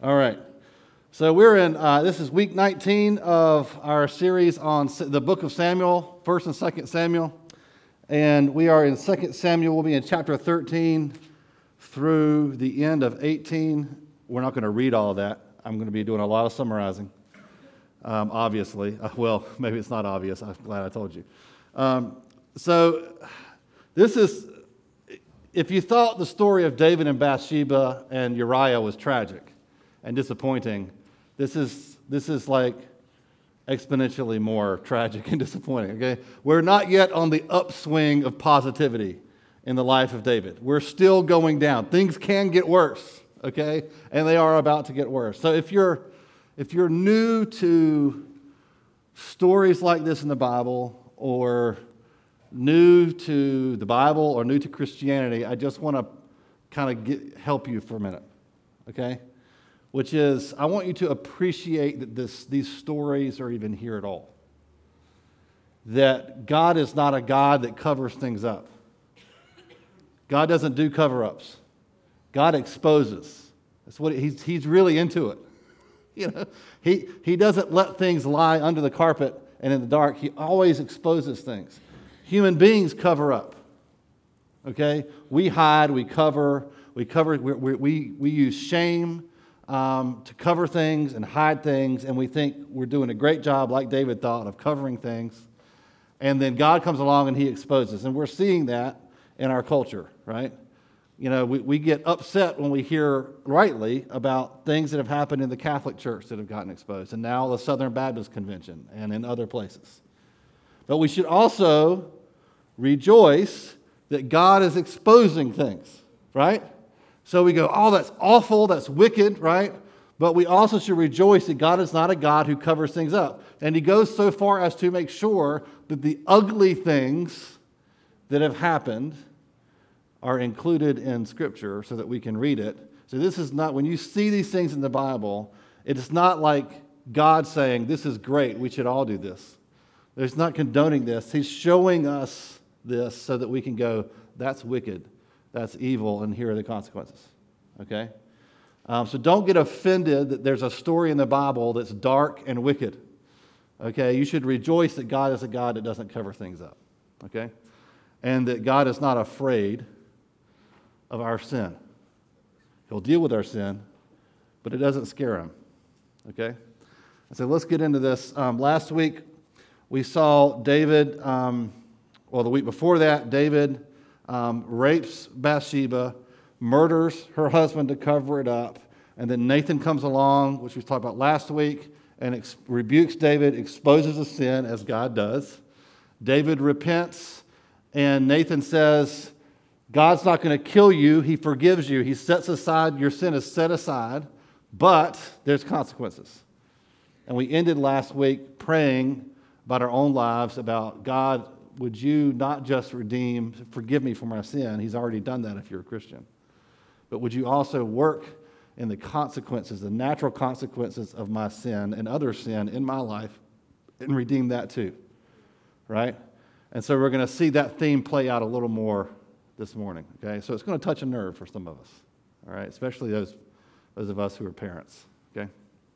All right. So we're in, this is week 19 of our series on the book of Samuel, 1st and 2nd Samuel. And we are in 2nd Samuel. We'll be in chapter 13 through the end of 18. We're not going to read all of that. I'm going to be doing a lot of summarizing, obviously. Well, maybe it's not obvious. I'm glad I told you. So this is, if you thought the story of David and Bathsheba and Uriah was tragic and disappointing, this is like exponentially more tragic and disappointing, okay? We're not yet on the upswing of positivity in the life of David. We're still going down. Things can get worse, okay? And they are about to get worse. So if you're new to stories like this in the Bible, or new to the Bible or new to Christianity, I just want to kind of help you for a minute, okay? Which is, I want you to appreciate that these stories are even here at all. That God is not a God that covers things up. God doesn't do cover-ups. God exposes. That's what he's really into it. You know, he doesn't let things lie under the carpet and in the dark. He always exposes things. Human beings cover up. Okay? We hide, we use shame to cover things and hide things, and we think we're doing a great job, like David thought, of covering things. And then God comes along and he exposes. And we're seeing that in our culture, right? You know, we get upset when we hear rightly about things that have happened in the Catholic Church that have gotten exposed, and now the Southern Baptist Convention and in other places. But we should also rejoice that God is exposing things, right? So we go, oh, that's awful, that's wicked, right? But we also should rejoice that God is not a God who covers things up. And he goes so far as to make sure that the ugly things that have happened are included in Scripture so that we can read it. So this is not, when you see these things in the Bible, it is not like God saying, this is great, we should all do this. He's not condoning this. He's showing us this so that we can go, that's wicked, that's evil, and here are the consequences. Okay? So don't get offended that there's a story in the Bible that's dark and wicked. Okay? You should rejoice that God is a God that doesn't cover things up. Okay? And that God is not afraid of our sin. He'll deal with our sin, but it doesn't scare him. Okay? So let's get into this. Last week, we saw David, the week before that, David rapes Bathsheba, murders her husband to cover it up, and then Nathan comes along, which we talked about last week, and rebukes David, exposes the sin, as God does. David repents, and Nathan says, God's not going to kill you, he forgives you, he sets aside, your sin is set aside, but there's consequences. And we ended last week praying about our own lives, about God, would you not just forgive me for my sin? He's already done that if you're a Christian. But would you also work in the consequences, the natural consequences of my sin and other sin in my life, and redeem that too, right? And so we're going to see that theme play out a little more this morning, okay? So it's going to touch a nerve for some of us, all right? Especially those of us who are parents, okay?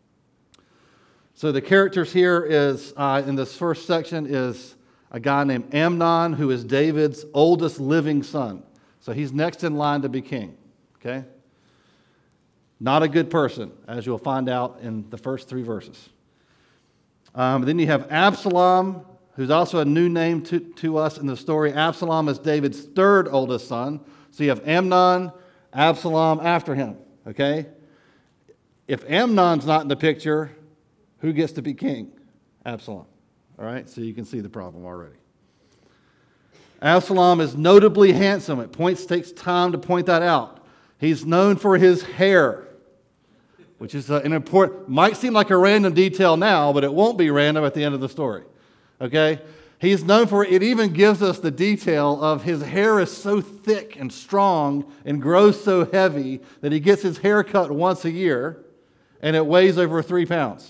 So the characters here is, in this first section, is a guy named Amnon, who is David's oldest living son. So he's next in line to be king, okay? Not a good person, as you'll find out in the first 3 verses. Then you have Absalom, who's also a new name to us in the story. Absalom is David's 3rd oldest son. So you have Amnon, Absalom after him, okay? If Amnon's not in the picture, who gets to be king? Absalom. All right, so you can see the problem already. Absalom is notably handsome. It takes time to point that out. He's known for his hair, which is an important, might seem like a random detail now, but it won't be random at the end of the story. Okay? He's known for it. Even gives us the detail of his hair is so thick and strong and grows so heavy that he gets his hair cut once a year and it weighs over 3 pounds.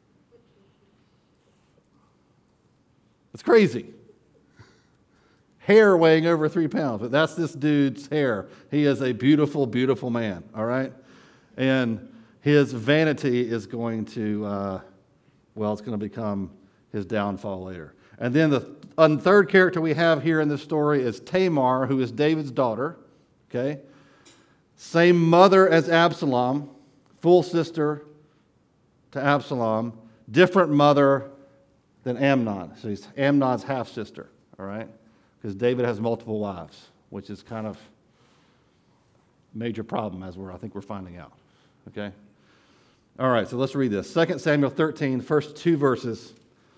It's crazy. Hair weighing over 3 pounds, but that's this dude's hair. He is a beautiful, beautiful man, all right? And his vanity is going to, it's going to become his downfall later. And then the third character we have here in this story is Tamar, who is David's daughter. Okay? Same mother as Absalom, full sister to Absalom, different mother than Amnon. So he's Amnon's half-sister, all right? Because David has multiple wives, which is kind of a major problem as I think we're finding out, okay? All right, so let's read this. 2 Samuel 13, first 2 verses.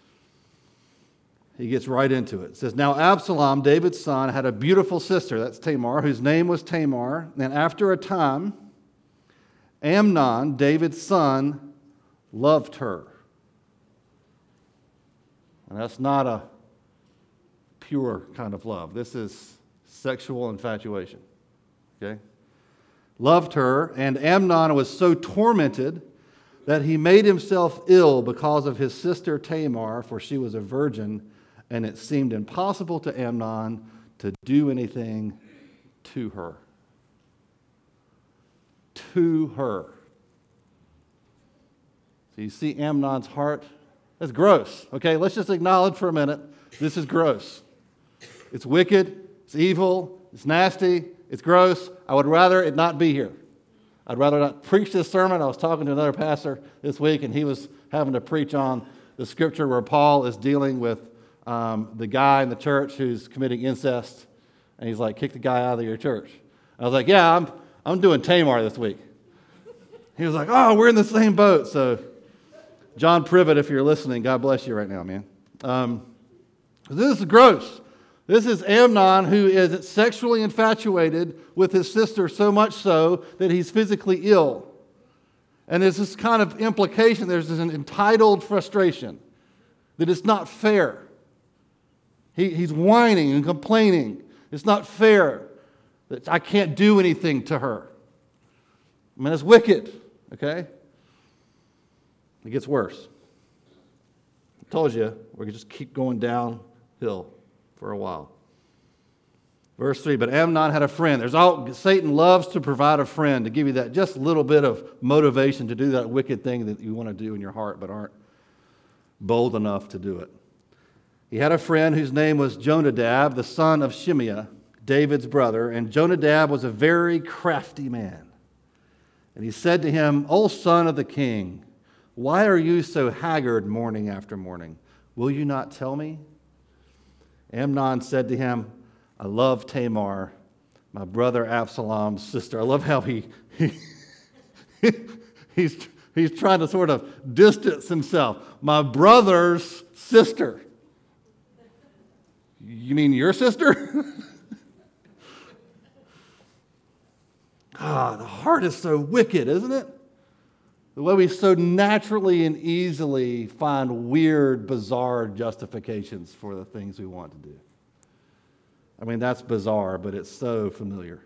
He gets right into it. It says, "Now Absalom, David's son, had a beautiful sister," that's Tamar, "whose name was Tamar. And after a time, Amnon, David's son, loved her." And that's not a pure kind of love. This is sexual infatuation. Okay? Loved her, and Amnon was so tormented that he made himself ill because of his sister Tamar, for she was a virgin, and it seemed impossible to Amnon to do anything to her. To her. So you see Amnon's heart? That's gross. Okay, let's just acknowledge for a minute, this is gross. It's wicked, it's evil, it's nasty, it's gross. I would rather it not be here. I'd rather not preach this sermon. I was talking to another pastor this week, and he was having to preach on the scripture where Paul is dealing with the guy in the church who's committing incest. And he's like, kick the guy out of your church. I was like, yeah, I'm doing Tamar this week. He was like, oh, we're in the same boat. So John Privet, if you're listening, God bless you right now, man. This is gross. This is Amnon, who is sexually infatuated with his sister, so much so that he's physically ill. And there's this kind of implication, there's an entitled frustration that it's not fair. He's whining and complaining. It's not fair that I can't do anything to her. I mean, it's wicked, okay? It gets worse. I told you, we're going to just keep going downhill for a while. Verse 3, but Amnon had a friend. Satan loves to provide a friend to give you that just little bit of motivation to do that wicked thing that you want to do in your heart but aren't bold enough to do it. He had a friend whose name was Jonadab, the son of Shimeah, David's brother, and Jonadab was a very crafty man. And he said to him, O son of the king, why are you so haggard morning after morning? Will you not tell me? Amnon said to him, I love Tamar, my brother Absalom's sister. I love how he's trying to sort of distance himself. My brother's sister. You mean your sister? The heart is so wicked, isn't it? The way we so naturally and easily find weird, bizarre justifications for the things we want to do. I mean, that's bizarre, but it's so familiar.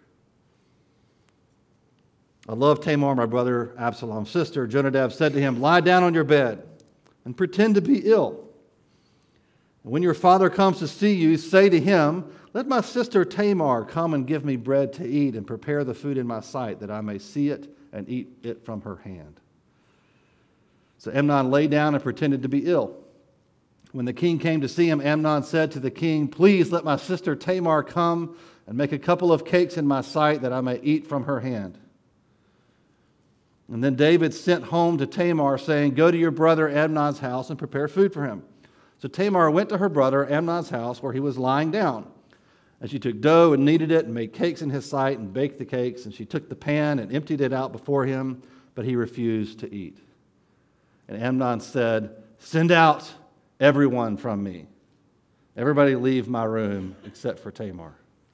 I love Tamar, my brother Absalom's sister. Jonadab said to him, lie down on your bed and pretend to be ill. And when your father comes to see you, say to him, let my sister Tamar come and give me bread to eat and prepare the food in my sight that I may see it and eat it from her hand. So Amnon lay down and pretended to be ill. When the king came to see him, Amnon said to the king, please let my sister Tamar come and make a couple of cakes in my sight that I may eat from her hand. And then David sent home to Tamar, saying, go to your brother Amnon's house and prepare food for him. So Tamar went to her brother Amnon's house where he was lying down. And she took dough and kneaded it and made cakes in his sight and baked the cakes. And she took the pan and emptied it out before him, but he refused to eat. And Amnon said, send out everyone from me. Everybody leave my room except for Tamar.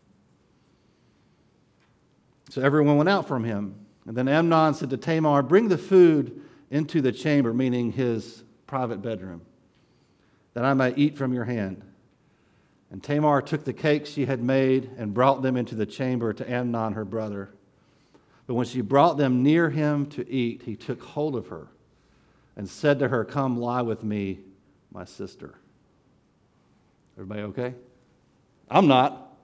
So everyone went out from him. And then Amnon said to Tamar, bring the food into the chamber, meaning his private bedroom, that I may eat from your hand. And Tamar took the cakes she had made and brought them into the chamber to Amnon, her brother. But when she brought them near him to eat, he took hold of her and said to her, come lie with me, my sister. Everybody okay? I'm not.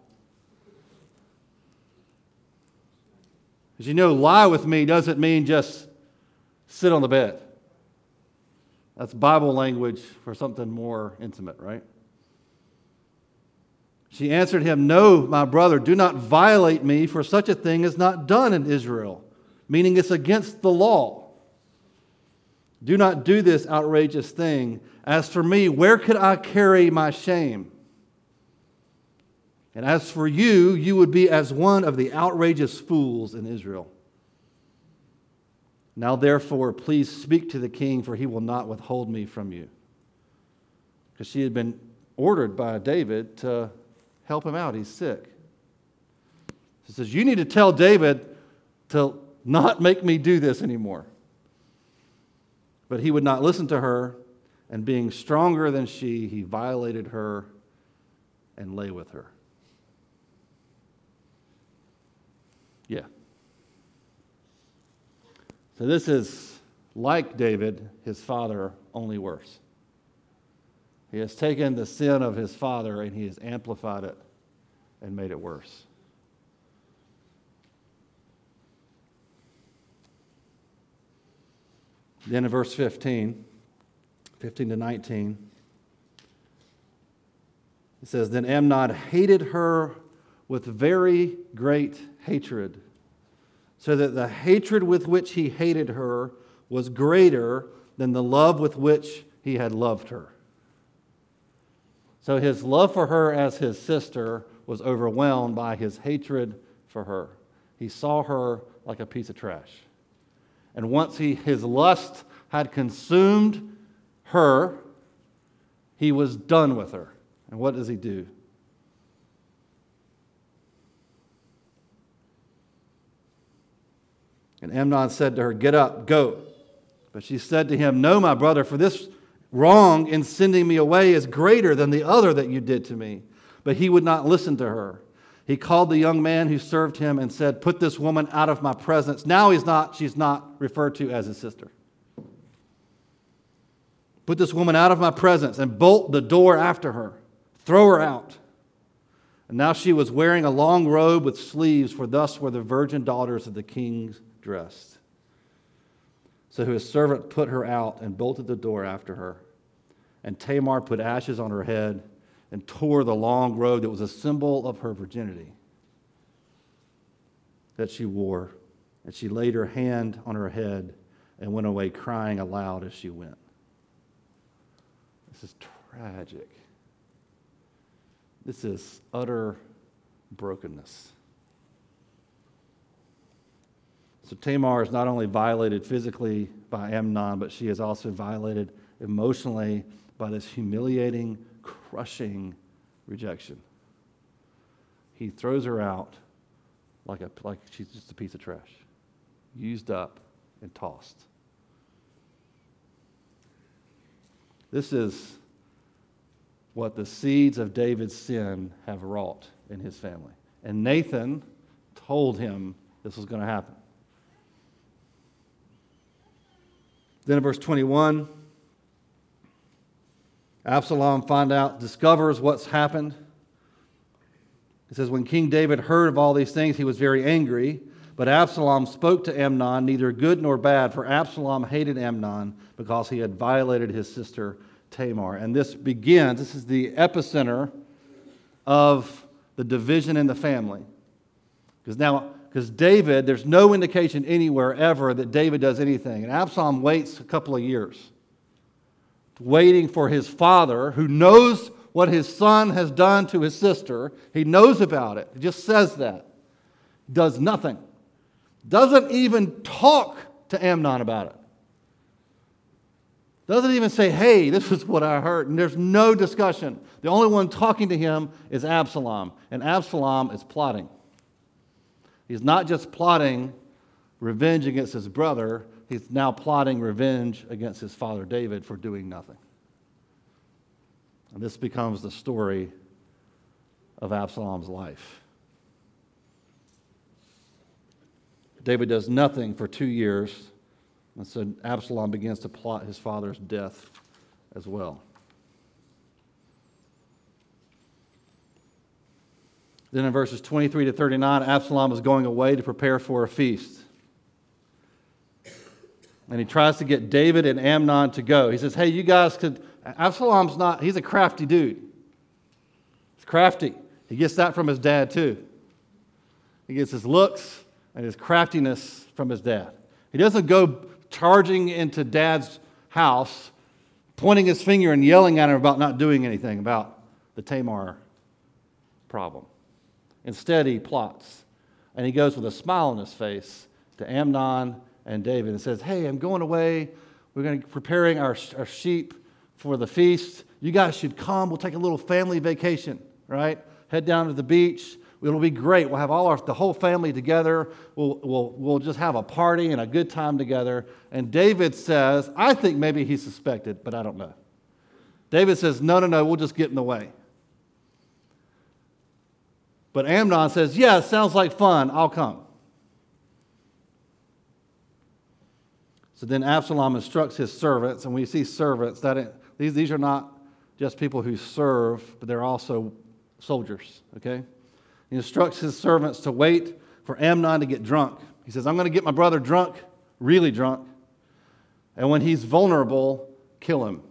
As you know, lie with me doesn't mean just sit on the bed. That's Bible language for something more intimate, right? She answered him, "No, my brother, do not violate me, for such a thing is not done in Israel," meaning it's against the law. "Do not do this outrageous thing. As for me, where could I carry my shame? And as for you, you would be as one of the outrageous fools in Israel. Now therefore, please speak to the king, for he will not withhold me from you." Because she had been ordered by David to help him out. He's sick. She says, "You need to tell David to not make me do this anymore." But he would not listen to her, and being stronger than she, he violated her and lay with her. Yeah. So this is like David, his father, only worse. He has taken the sin of his father and he has amplified it and made it worse. Then in verse 15 to 19, it says, "Then Amnon hated her with very great hatred, so that the hatred with which he hated her was greater than the love with which he had loved her." So his love for her as his sister was overwhelmed by his hatred for her. He saw her like a piece of trash. And once his lust had consumed her, he was done with her. And what does he do? And Amnon said to her, "Get up, go." But she said to him, "No, my brother, for this wrong in sending me away is greater than the other that you did to me." But he would not listen to her. He called the young man who served him and said, "Put this woman out of my presence." Now she's not referred to as his sister. "Put this woman out of my presence and bolt the door after her. Throw her out." And now she was wearing a long robe with sleeves, for thus were the virgin daughters of the kings dressed. So his servant put her out and bolted the door after her. And Tamar put ashes on her head and tore the long robe that was a symbol of her virginity that she wore. And she laid her hand on her head and went away crying aloud as she went. This is tragic. This is utter brokenness. So Tamar is not only violated physically by Amnon, but she is also violated emotionally by this humiliating, crushing rejection. He throws her out like she's just a piece of trash, used up and tossed. This is what the seeds of David's sin have wrought in his family. And Nathan told him this was going to happen. Then in verse 21, Absalom discovers what's happened. It says, "When King David heard of all these things, he was very angry. But Absalom spoke to Amnon, neither good nor bad, for Absalom hated Amnon because he had violated his sister Tamar." And this is the epicenter of the division in the family. Because David, there's no indication anywhere ever that David does anything. And Absalom waits a couple of years, waiting for his father, who knows what his son has done to his sister. He knows about it. He just says that. Does nothing. Doesn't even talk to Amnon about it. Doesn't even say, "Hey, this is what I heard." And there's no discussion. The only one talking to him is Absalom. And Absalom is plotting. He's not just plotting revenge against his brother, he's now plotting revenge against his father David for doing nothing. And this becomes the story of Absalom's life. David does nothing for 2 years, and so Absalom begins to plot his father's death as well. Then in verses 23 to 39, Absalom is going away to prepare for a feast. And he tries to get David and Amnon to go. He says, hey, you guys could... Absalom's not... He's a crafty dude. He's crafty. He gets that from his dad, too. He gets his looks and his craftiness from his dad. He doesn't go charging into dad's house, pointing his finger and yelling at him about not doing anything about the Tamar problem. Instead, he plots. And he goes with a smile on his face to Amnon and David and says, hey, I'm going away. We're going to be preparing our sheep for the feast. You guys should come. We'll take a little family vacation, right? Head down to the beach. It'll be great. We'll have the whole family together. We'll just have a party and a good time together. And David says, I think maybe he suspected, but I don't know. David says, no, we'll just get in the way. But Amnon says, yeah, it sounds like fun. I'll come. So then Absalom instructs his servants, and we see servants, these are not just people who serve, but they're also soldiers, okay? He instructs his servants to wait for Amnon to get drunk. He says, I'm going to get my brother drunk, really drunk, and when he's vulnerable, kill him.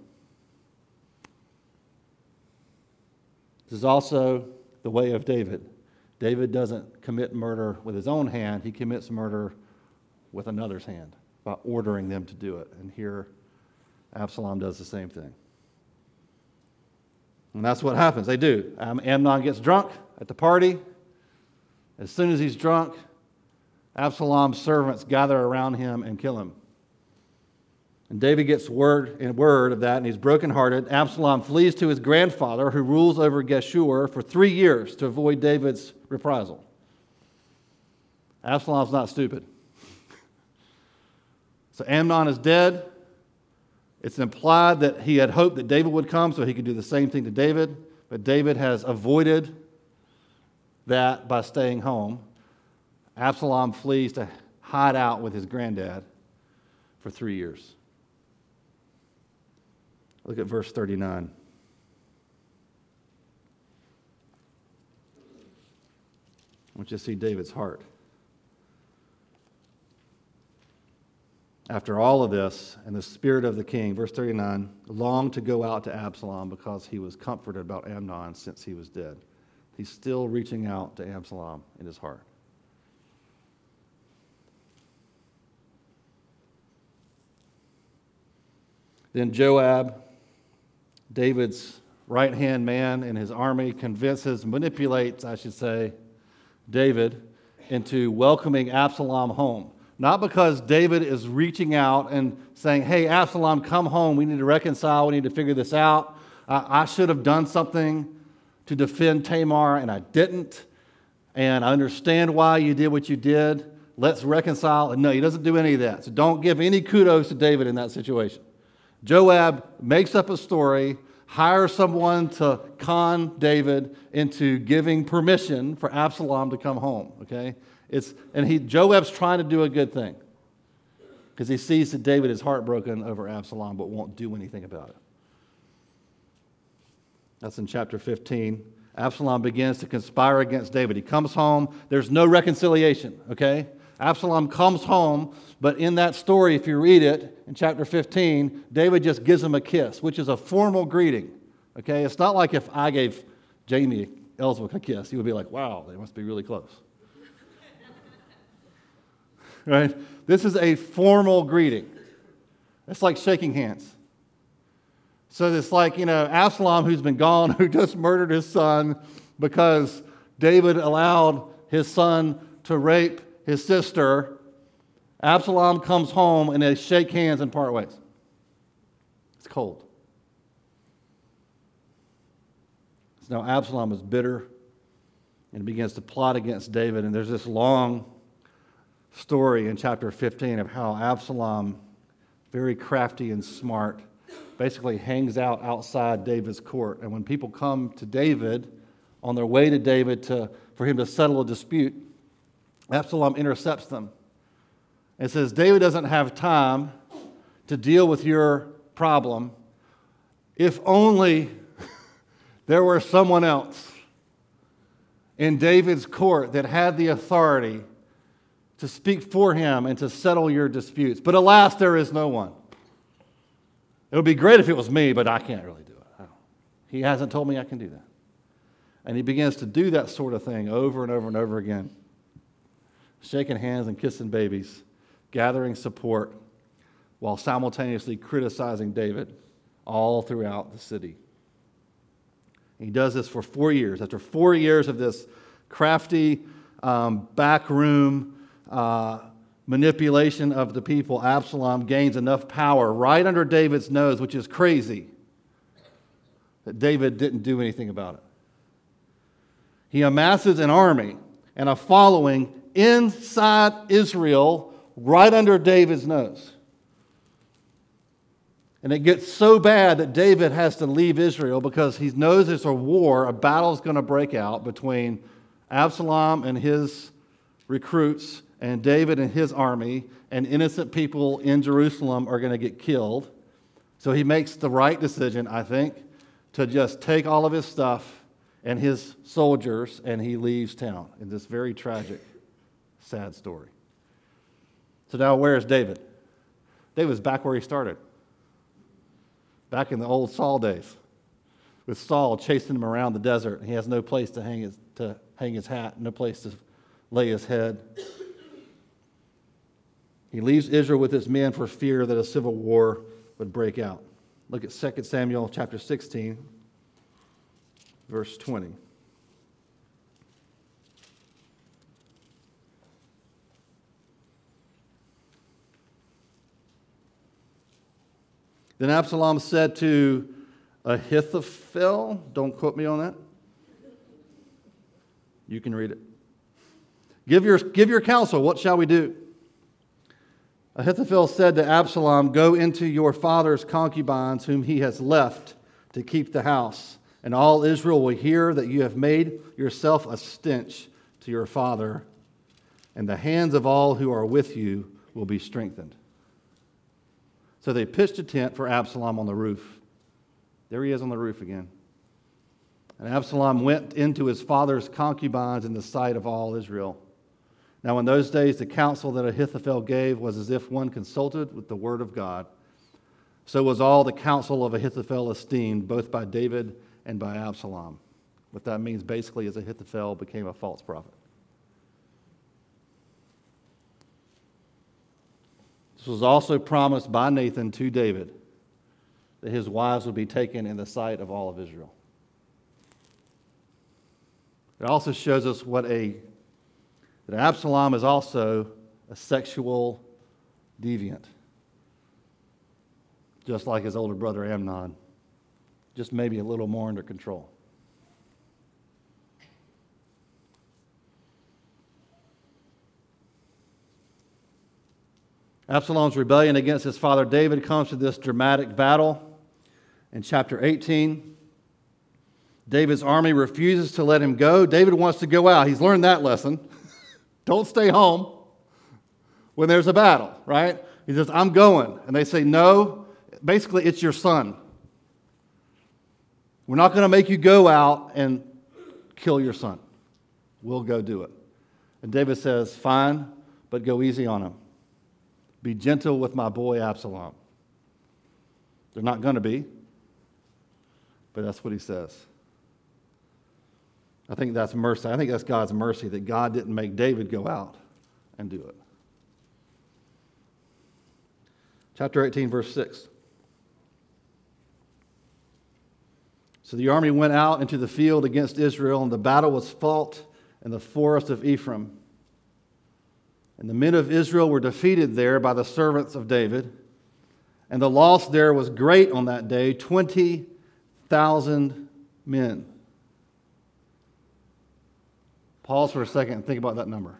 This is also the way of David. David doesn't commit murder with his own hand. He commits murder with another's hand by ordering them to do it. And here, Absalom does the same thing. And that's what happens. They do. Amnon gets drunk at the party. As soon as he's drunk, Absalom's servants gather around him and kill him. And David gets word of that, and he's brokenhearted. Absalom flees to his grandfather, who rules over Geshur, for 3 years to avoid David's reprisal. Absalom's not stupid. So Amnon is dead. It's implied that he had hoped that David would come so he could do the same thing to David, but David has avoided that by staying home. Absalom flees to hide out with his granddad for 3 years. Look at verse 39. I want you to see David's heart. After all of this, and the spirit of the king, verse 39, longed to go out to Absalom because he was comforted about Amnon since he was dead. He's still reaching out to Absalom in his heart. Then Joab, David's right-hand man in his army, manipulates, David into welcoming Absalom home. Not because David is reaching out and saying, hey, Absalom, come home. We need to reconcile. We need to figure this out. I should have done something to defend Tamar, and I didn't. And I understand why you did what you did. Let's reconcile. And no, he doesn't do any of that. So don't give any kudos to David in that situation. Joab makes up a story, hires someone to con David into giving permission for Absalom to come home, okay? Joab's trying to do a good thing because he sees that David is heartbroken over Absalom but won't do anything about it. That's in chapter 15. Absalom begins to conspire against David. He comes home. There's no reconciliation, okay? Absalom comes home, but in that story, if you read it, in chapter 15, David just gives him a kiss, which is a formal greeting, okay? It's not like if I gave Jamie Ellswick a kiss. He would be like, wow, they must be really close. Right? This is a formal greeting. It's like shaking hands. So it's like, Absalom, who's been gone, who just murdered his son because David allowed his son to rape his sister. Absalom comes home and they shake hands and part ways. It's cold. So now Absalom is bitter and begins to plot against David. And there's this long story in chapter 15 of how Absalom, very crafty and smart, basically hangs out outside David's court. And when people come to David, on their way to David for him to settle a dispute, Absalom intercepts them and says, David doesn't have time to deal with your problem. If only there were someone else in David's court that had the authority to speak for him and to settle your disputes. But alas, there is no one. It would be great if it was me, but I can't really do it. He hasn't told me I can do that. And he begins to do that sort of thing over and over and over again, shaking hands and kissing babies, gathering support, while simultaneously criticizing David all throughout the city. He does this for 4 years. After 4 years of this crafty, backroom manipulation of the people, Absalom gains enough power right under David's nose, which is crazy, that David didn't do anything about it. He amasses an army and a following inside Israel right under David's nose. And it gets so bad that David has to leave Israel because he knows there's a war, a battle's going to break out between Absalom and his recruits and David and his army, and innocent people in Jerusalem are going to get killed. So he makes the right decision, I think, to just take all of his stuff and his soldiers, and he leaves town in this very tragic, sad story. So now where is David? David's back where he started. Back in the old Saul days, with Saul chasing him around the desert. He has no place to hang his hat, no place to lay his head. He leaves Israel with his men for fear that a civil war would break out. Look at 2 Samuel chapter 16, verse 20. Then Absalom said to Ahithophel, don't quote me on that. You can read it. Give your counsel, what shall we do? Ahithophel said to Absalom, go into your father's concubines whom he has left to keep the house, and all Israel will hear that you have made yourself a stench to your father, and the hands of all who are with you will be strengthened. So they pitched a tent for Absalom on the roof. There he is on the roof again. And Absalom went into his father's concubines in the sight of all Israel. Now in those days the counsel that Ahithophel gave was as if one consulted with the word of God. So was all the counsel of Ahithophel esteemed, both by David and by Absalom. What that means basically is Ahithophel became a false prophet. This was also promised by Nathan to David, that his wives would be taken in the sight of all of Israel. It also shows us that Absalom is also a sexual deviant, just like his older brother Amnon, just maybe a little more under control. Absalom's rebellion against his father David comes to this dramatic battle in chapter 18. David's army refuses to let him go. David wants to go out. He's learned that lesson. Don't stay home when there's a battle, right? He says, I'm going. And they say, no, basically it's your son. We're not going to make you go out and kill your son. We'll go do it. And David says, fine, but go easy on him. Be gentle with my boy Absalom. They're not going to be, but that's what he says. I think that's mercy. I think that's God's mercy that God didn't make David go out and do it. Chapter 18, verse 6. So the army went out into the field against Israel, and the battle was fought in the forest of Ephraim. And the men of Israel were defeated there by the servants of David. And the loss there was great on that day, 20,000 men. Pause for a second and think about that number.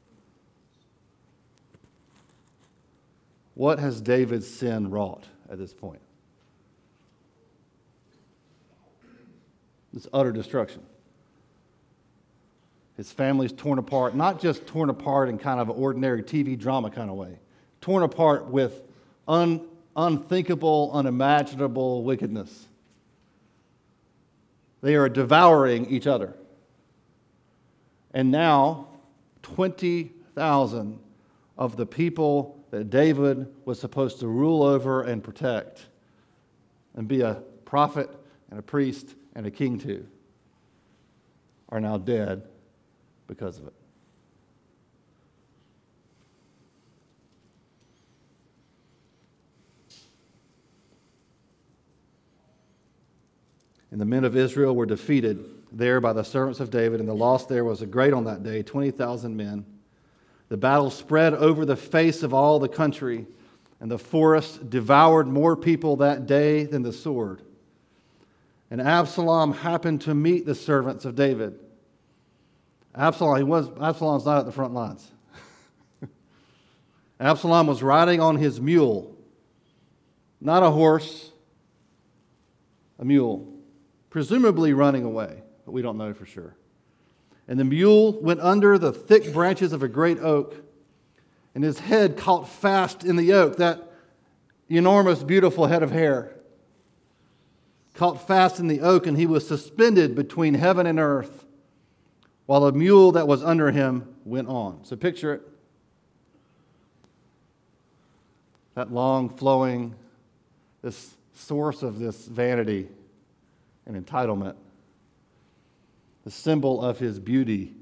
What has David's sin wrought at this point? This utter destruction. His family's torn apart, not just torn apart in kind of an ordinary TV drama kind of way, torn apart with unthinkable, unimaginable wickedness. They are devouring each other. And now, 20,000 of the people that David was supposed to rule over and protect and be a prophet and a priest and a king to, are now dead because of it. And the men of Israel were defeated there by the servants of David, and the loss there was great on that day, 20,000 men. The battle spread over the face of all the country, and the forest devoured more people that day than the sword. And Absalom happened to meet the servants of David. Absalom's not at the front lines. Absalom was riding on his mule, not a horse, a mule, presumably running away, but we don't know for sure. And the mule went under the thick branches of a great oak, and his head caught fast in the oak, that enormous, beautiful head of hair. Caught fast in the oak, and he was suspended between heaven and earth, while the mule that was under him went on. So picture it. That long, flowing, this source of this vanity and entitlement, the symbol of his beauty,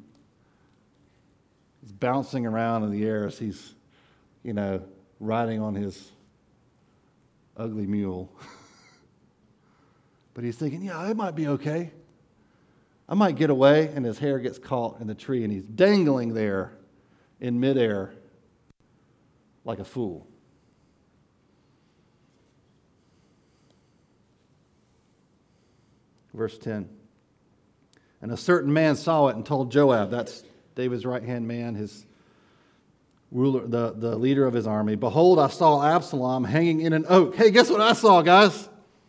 is bouncing around in the air as he's, riding on his ugly mule. But he's thinking, it might be okay. I might get away, and his hair gets caught in the tree, and he's dangling there in midair like a fool. Verse 10. And a certain man saw it and told Joab, that's David's right-hand man, his ruler, the leader of his army, behold, I saw Absalom hanging in an oak. Hey, guess what I saw, guys?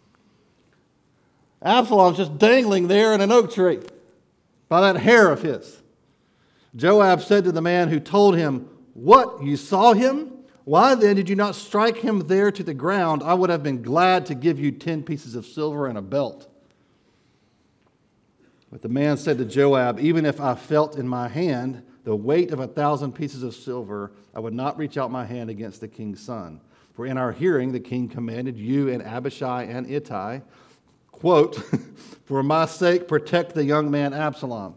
Absalom's just dangling there in an oak tree by that hair of his. Joab said to the man who told him, what, you saw him? Why then did you not strike him there to the ground? I would have been glad to give you 10 pieces of silver and a belt. But the man said to Joab, even if I felt in my hand the weight of 1,000 pieces of silver, I would not reach out my hand against the king's son. For in our hearing the king commanded you and Abishai and Ittai, quote, for my sake protect the young man Absalom.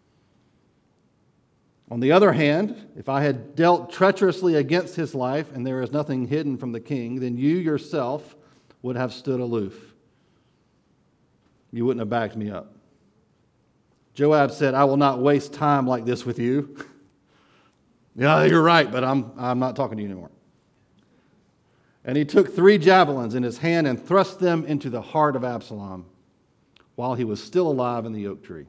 On the other hand, if I had dealt treacherously against his life, and there is nothing hidden from the king, then you yourself would have stood aloof. You wouldn't have backed me up. Joab said, I will not waste time like this with you. Yeah, you're right, but I'm not talking to you anymore. And he took 3 javelins in his hand and thrust them into the heart of Absalom while he was still alive in the oak tree.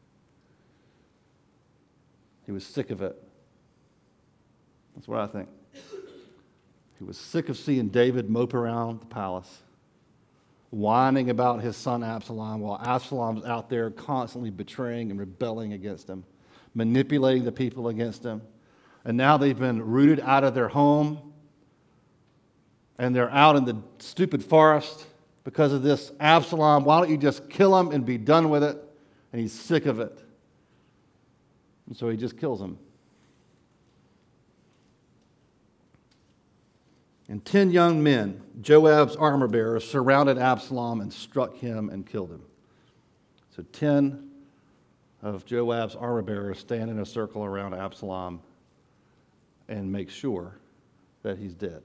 He was sick of it. That's what I think. He was sick of seeing David mope around the palace, whining about his son Absalom, while Absalom's out there constantly betraying and rebelling against him, manipulating the people against him. And now they've been rooted out of their home, and they're out in the stupid forest because of this Absalom. Why don't you just kill him and be done with it? And he's sick of it. And so he just kills him. And 10 young men, Joab's armor bearers, surrounded Absalom and struck him and killed him. So 10 of Joab's armor bearers stand in a circle around Absalom and make sure that he's dead.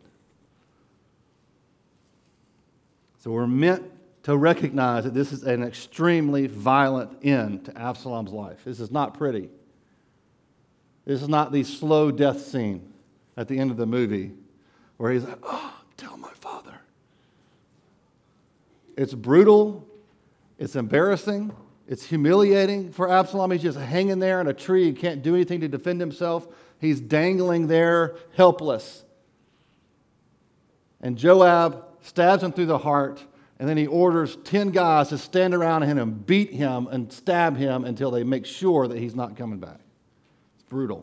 So we're meant to recognize that this is an extremely violent end to Absalom's life. This is not pretty. This is not the slow death scene at the end of the movie where he's like, tell my father. It's brutal. It's embarrassing. It's humiliating for Absalom. He's just hanging there in a tree. He can't do anything to defend himself. He's dangling there helpless. And Joab stabs him through the heart, and then he orders 10 guys to stand around him and beat him and stab him until they make sure that he's not coming back. It's brutal.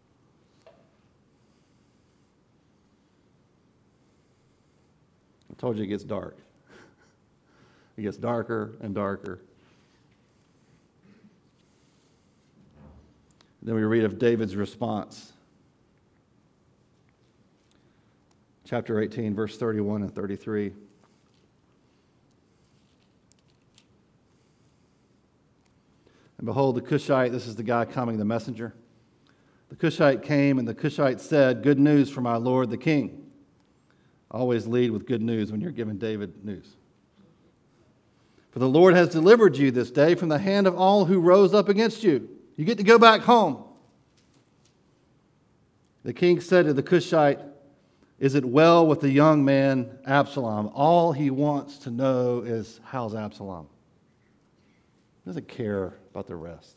I told you it gets dark. It gets darker and darker. Then we read of David's response. chapter 18, verse 31 and 33. And behold, the Cushite, this is the guy coming, the messenger. The Cushite came, and the Cushite said, "Good news for my lord the king." Always lead with good news when you're giving David news. "For the Lord has delivered you this day from the hand of all who rose up against you. You get to go back home." The king said to the Cushite, "Is it well with the young man Absalom?" All he wants to know is, how's Absalom? He doesn't care about the rest.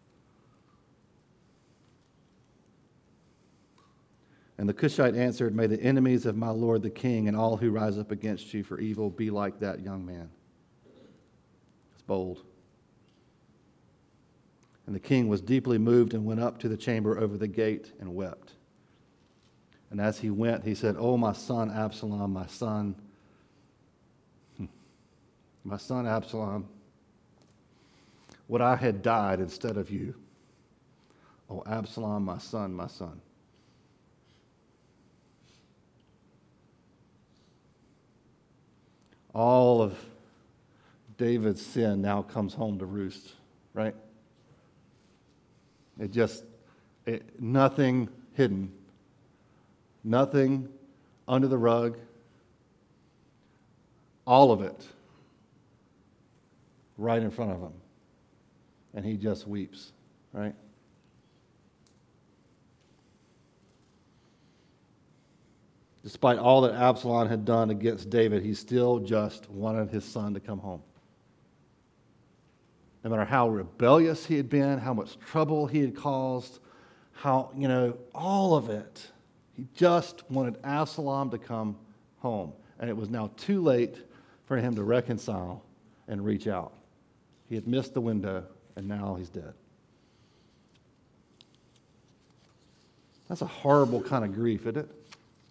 And the Cushite answered, "May the enemies of my lord the king and all who rise up against you for evil be like that young man." It's bold. And the king was deeply moved and went up to the chamber over the gate and wept. And as he went, he said, "Oh, my son Absalom, my son Absalom, would I had died instead of you. Oh, Absalom, my son, my son." All of David's sin now comes home to roost, right? Nothing hidden. Nothing under the rug. All of it right in front of him. And he just weeps, right? Despite all that Absalom had done against David, he still just wanted his son to come home. No matter how rebellious he had been, how much trouble he had caused, all of it. He just wanted Absalom to come home. And it was now too late for him to reconcile and reach out. He had missed the window, and now he's dead. That's a horrible kind of grief, isn't it?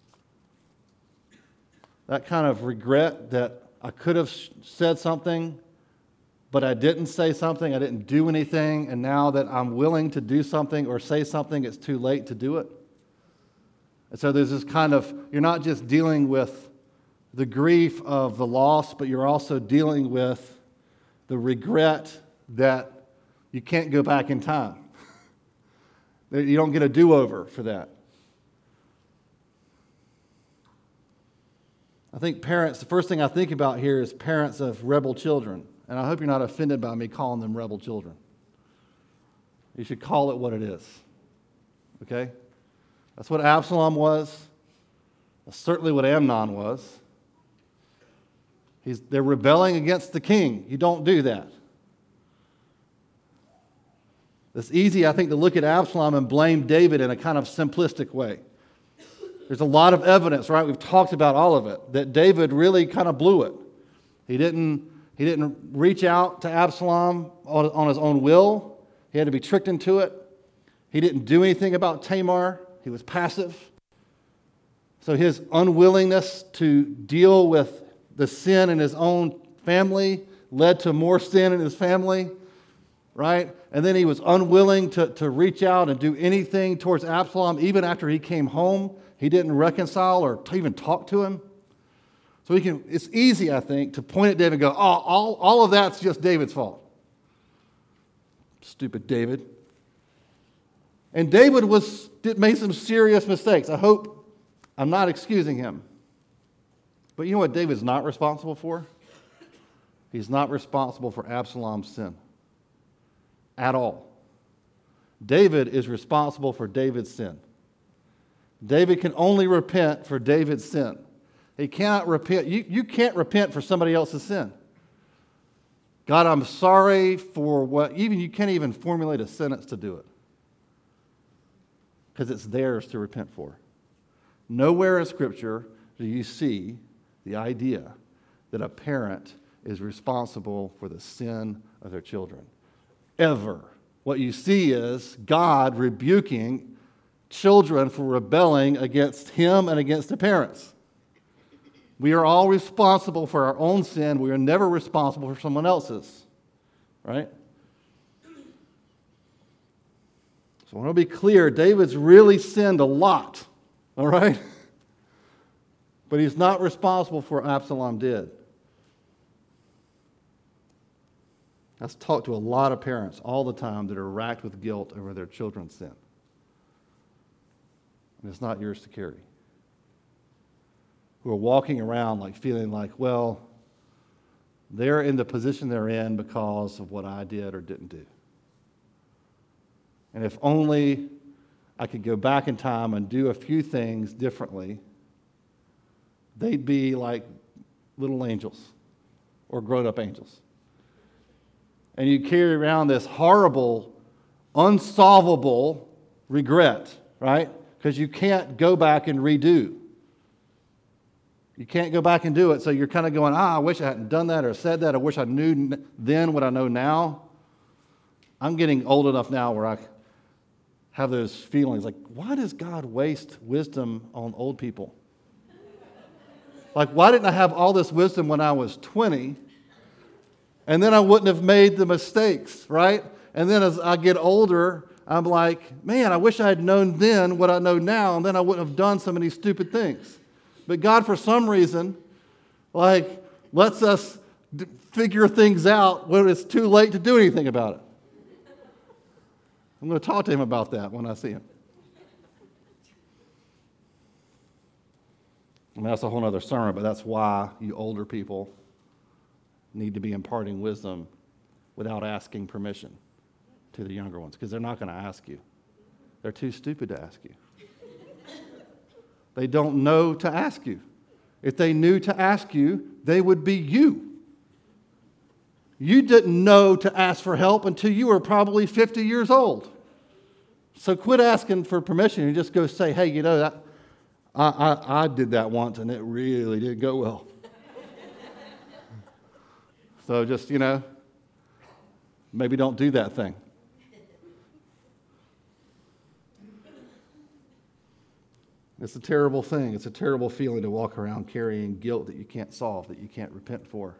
That kind of regret that I could have said something, but I didn't say something, I didn't do anything, and now that I'm willing to do something or say something, it's too late to do it. And so there's this kind of, you're not just dealing with the grief of the loss, but you're also dealing with the regret that you can't go back in time. You don't get a do-over for that. I think parents, the first thing I think about here is parents of rebel children. And I hope you're not offended by me calling them rebel children. You should call it what it is. Okay? That's what Absalom was. That's certainly what Amnon was. They're rebelling against the king. You don't do that. It's easy, I think, to look at Absalom and blame David in a kind of simplistic way. There's a lot of evidence, right? We've talked about all of it, that David really kind of blew it. He didn't reach out to Absalom on his own will. He had to be tricked into it. He didn't do anything about Tamar. He was passive. So his unwillingness to deal with the sin in his own family led to more sin in his family, right? And then he was unwilling to reach out and do anything towards Absalom. Even after he came home, he didn't reconcile or even talk to him. So it's easy, I think, to point at David and go, oh, all of that's just David's fault. Stupid David. And David made some serious mistakes. I'm not excusing him. But you know what David's not responsible for? He's not responsible for Absalom's sin at all. David is responsible for David's sin. David can only repent for David's sin. He cannot repent. You can't repent for somebody else's sin. God, I'm sorry for what, you can't even formulate a sentence to do it. Because it's theirs to repent for. Nowhere in Scripture do you see the idea that a parent is responsible for the sin of their children. Ever. What you see is God rebuking children for rebelling against Him and against the parents. We are all responsible for our own sin. We are never responsible for someone else's. Right? So I want to be clear, David's really sinned a lot. All right? But he's not responsible for what Absalom did. I talk to a lot of parents all the time that are racked with guilt over their children's sin. And it's not yours to carry. Who are walking around like feeling like, well, they're in the position they're in because of what I did or didn't do. And if only I could go back in time and do a few things differently, they'd be like little angels or grown-up angels. And you carry around this horrible, unsolvable regret, right? Because you can't go back and redo. You can't go back and do it, so you're kind of going, I wish I hadn't done that or said that. I wish I knew then what I know now. I'm getting old enough now where I have those feelings like, why does God waste wisdom on old people? Like, why didn't I have all this wisdom when I was 20? And then I wouldn't have made the mistakes, right? And then as I get older, I'm like, man, I wish I had known then what I know now, and then I wouldn't have done so many stupid things. But God, for some reason, like, lets us figure things out when it's too late to do anything about it. I'm going to talk to him about that when I see him. I mean, that's a whole other sermon, but that's why you older people need to be imparting wisdom without asking permission to the younger ones, because they're not going to ask you. They're too stupid to ask you. They don't know to ask you. If they knew to ask you, they would be you. You didn't know to ask for help until you were probably 50 years old. So quit asking for permission and just go say, hey, you know, that I did that once and it really didn't go well. So just, you know, maybe don't do that thing. It's a terrible thing. It's a terrible feeling to walk around carrying guilt that you can't solve, that you can't repent for.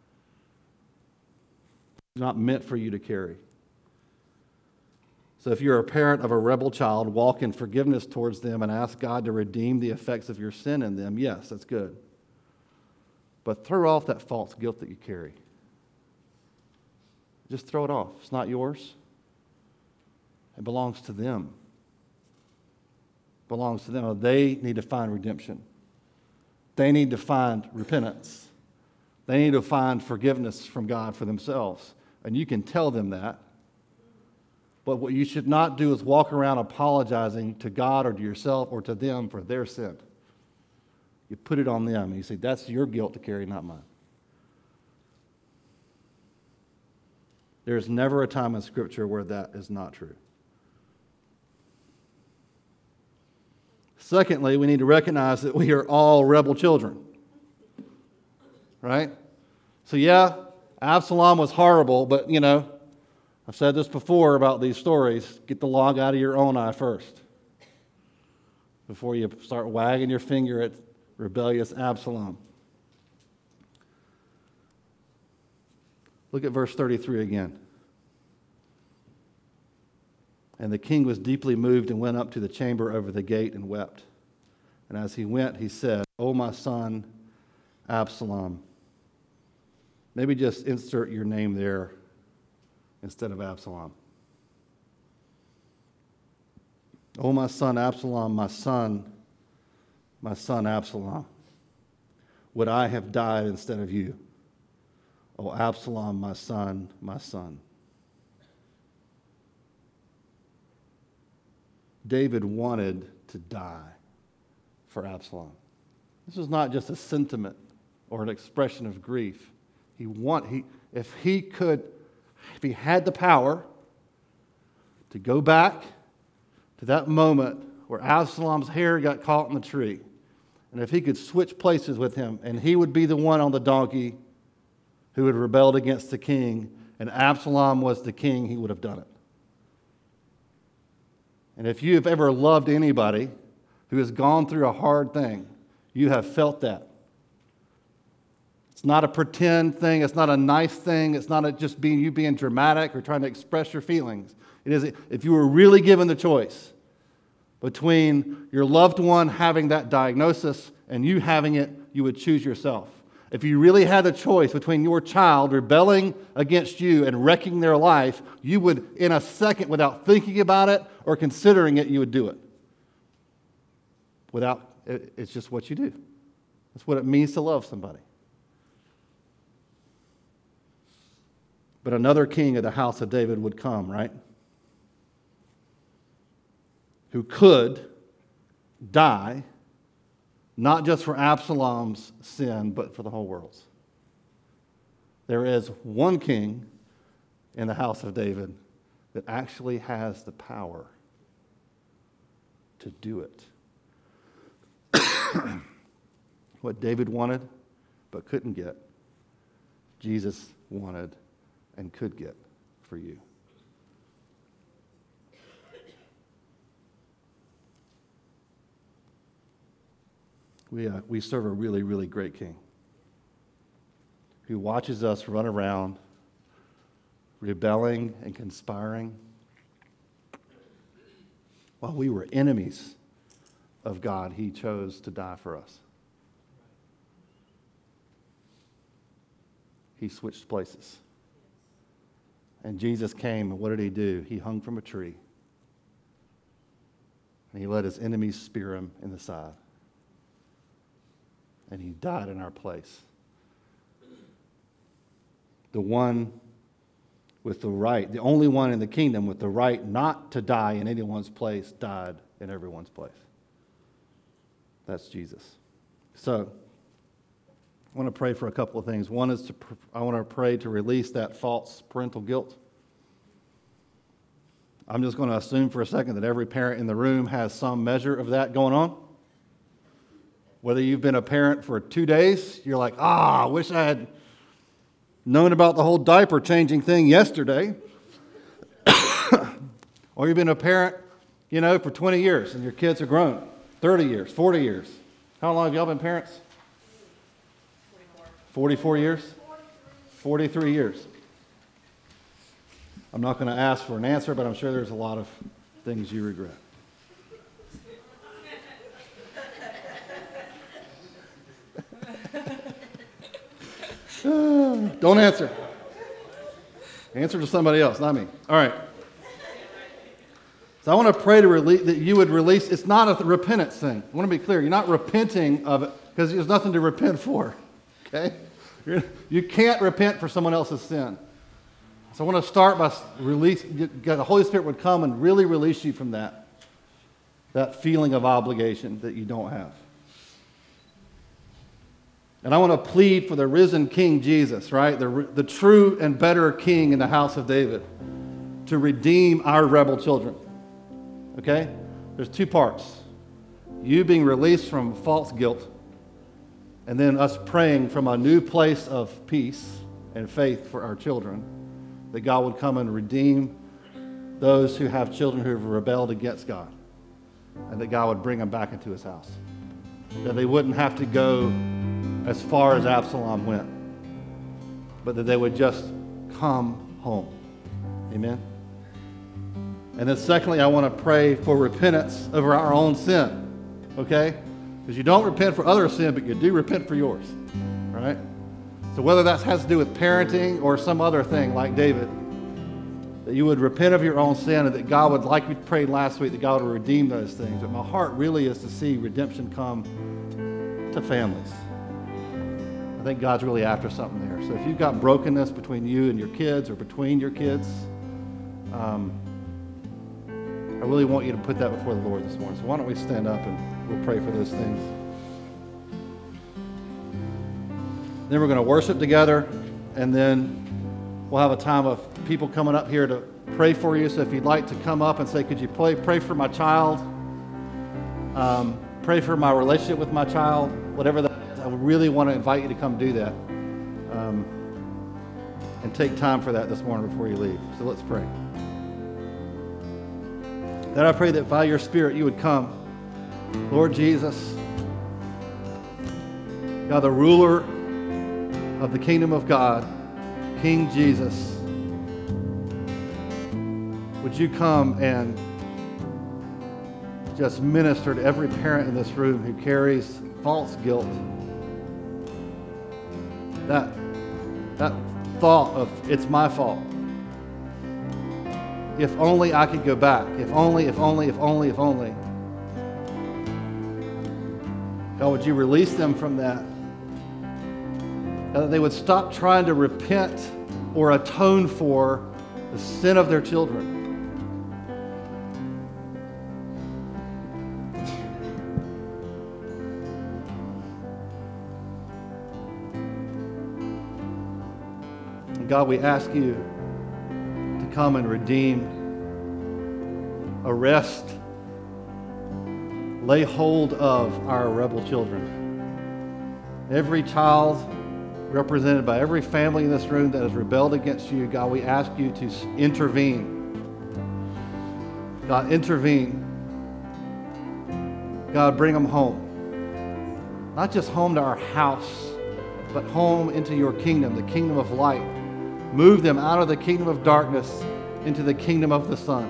It's not meant for you to carry. So if you're a parent of a rebel child, walk in forgiveness towards them and ask God to redeem the effects of your sin in them. Yes, that's good. But throw off that false guilt that you carry. Just throw it off. It's not yours. It belongs to them. Belongs to them. They need to find redemption. They need to find repentance. They need to find forgiveness from God for themselves. And you can tell them that. But what you should not do is walk around apologizing to God or to yourself or to them for their sin. You put it on them and you say, that's your guilt to carry, not mine. There's never a time in Scripture where that is not true. Secondly, we need to recognize that we are all rebel children. Right? So yeah, Absalom was horrible, but you know, I've said this before about these stories. Get the log out of your own eye first before you start wagging your finger at rebellious Absalom. Look at verse 33 again. And the king was deeply moved and went up to the chamber over the gate and wept. And as he went, he said, "O my son, Absalom." Maybe just insert your name there instead of Absalom. "O my son, Absalom, my son Absalom, would I have died instead of you? O Absalom, my son, my son." David wanted to die for Absalom. This was not just a sentiment or an expression of grief. If he had the power to go back to that moment where Absalom's hair got caught in the tree, and if he could switch places with him, and he would be the one on the donkey who had rebelled against the king, and Absalom was the king, he would have done it. And if you have ever loved anybody who has gone through a hard thing, you have felt that. It's not a pretend thing. It's not a nice thing. It's not just you being dramatic or trying to express your feelings. It is if you were really given the choice between your loved one having that diagnosis and you having it, you would choose yourself. If you really had the choice between your child rebelling against you and wrecking their life, you would, in a second, without thinking about it or considering it, you would do it. It's just what you do. That's what it means to love somebody. But another king of the house of David would come, right? Who could die, not just for Absalom's sin, but for the whole world's. There is one king in the house of David that actually has the power to do it. What David wanted but couldn't get, Jesus wanted and could get for you. We serve a really, really great king who watches us run around rebelling and conspiring while we were enemies of God. He chose to die for us. He switched places. And Jesus came, and what did he do? He hung from a tree. And he let his enemies spear him in the side. And he died in our place. The one with the right, the only one in the kingdom with the right not to die in anyone's place, died in everyone's place. That's Jesus. So, I want to pray for a couple of things. One is I want to pray to release that false parental guilt. I'm just going to assume for a second that every parent in the room has some measure of that going on. Whether you've been a parent for 2 days, you're like, I wish I had known about the whole diaper changing thing yesterday. Or you've been a parent, for 20 years and your kids are grown. 30 years, 40 years. How long have y'all been parents? 44 years? 43 years. I'm not going to ask for an answer, but I'm sure there's a lot of things you regret. Don't answer. Answer to somebody else, not me. All right. So I want to pray that you would release. It's not a repentance thing. I want to be clear. You're not repenting of it because there's nothing to repent for. Okay? You can't repent for someone else's sin. So I want to start by the Holy Spirit would come and really release you from that feeling of obligation that you don't have. And I want to plead for the risen King Jesus, right? The true and better King in the house of David to redeem our rebel children. Okay? There's two parts. You being released from false guilt, and then us praying from a new place of peace and faith for our children, that God would come and redeem those who have children who have rebelled against God, and that God would bring them back into his house. That they wouldn't have to go as far as Absalom went, but that they would just come home. Amen? And then secondly, I want to pray for repentance over our own sin, okay? Because you don't repent for other sin, but you do repent for yours, right? So whether that has to do with parenting or some other thing like David, that you would repent of your own sin and that God would, like we prayed last week, that God would redeem those things. But my heart really is to see redemption come to families. I think God's really after something there. So if you've got brokenness between you and your kids or between your kids, I really want you to put that before the Lord this morning. So why don't we stand up and we'll pray for those things. Then we're going to worship together, and then we'll have a time of people coming up here to pray for you. So if you'd like to come up and say, could you pray for my child, pray for my relationship with my child, whatever that is, I would really want to invite you to come do that and take time for that this morning before you leave. So let's pray. That I pray that by your Spirit you would come. Lord Jesus, God, the ruler of the kingdom of God, King Jesus, would you come and just minister to every parent in this room who carries false guilt, that thought of it's my fault. If only I could go back. If only. God, would you release them from that? God, that they would stop trying to repent or atone for the sin of their children. And God, we ask you to come and redeem, arrest, lay hold of our rebel children. Every child represented by every family in this room that has rebelled against you, God, we ask you to intervene. God, intervene. God, bring them home. Not just home to our house, but home into your kingdom, the kingdom of light. Move them out of the kingdom of darkness into the kingdom of the Son.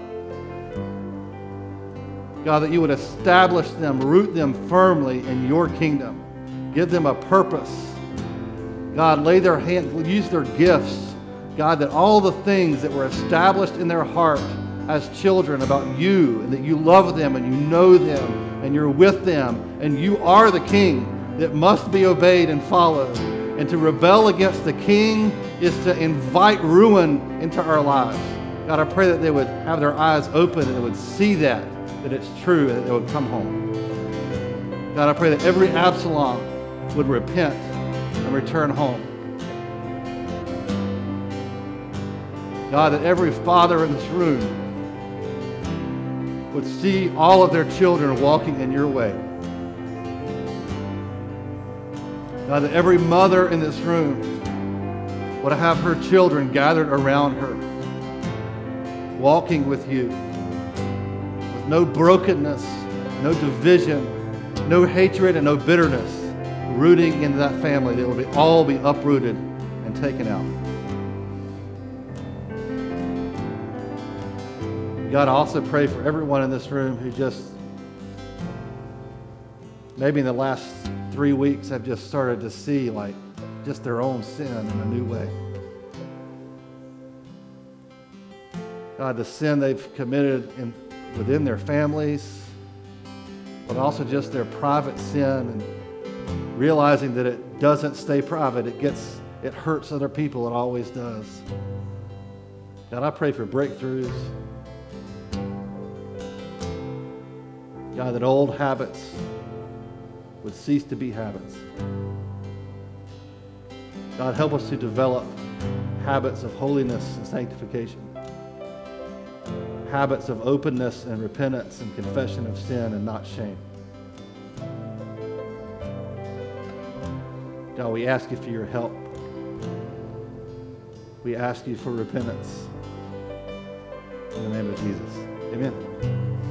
God, that you would establish them, root them firmly in your kingdom. Give them a purpose. God, lay their hands, use their gifts. God, that all the things that were established in their heart as children about you, and that you love them and you know them and you're with them and you are the king that must be obeyed and followed. And to rebel against the king is to invite ruin into our lives. God, I pray that they would have their eyes open and they would see that it's true, and that they would come home. God, I pray that every Absalom would repent and return home. God, that every father in this room would see all of their children walking in your way. God, that every mother in this room would have her children gathered around her, walking with you, with no brokenness, no division, no hatred, and no bitterness, rooting into that family that will all be uprooted and taken out. God, I also pray for everyone in this room who just, maybe in the last 3 weeks, have just started to see like just their own sin in a new way. God, the sin they've committed within their families, but also just their private sin, and realizing that it doesn't stay private. It hurts other people. It always does. God, I pray for breakthroughs. God, that old habits would cease to be habits. God, help us to develop habits of holiness and sanctification. Habits of openness and repentance and confession of sin and not shame. God, we ask you for your help. We ask you for repentance. In the name of Jesus. Amen.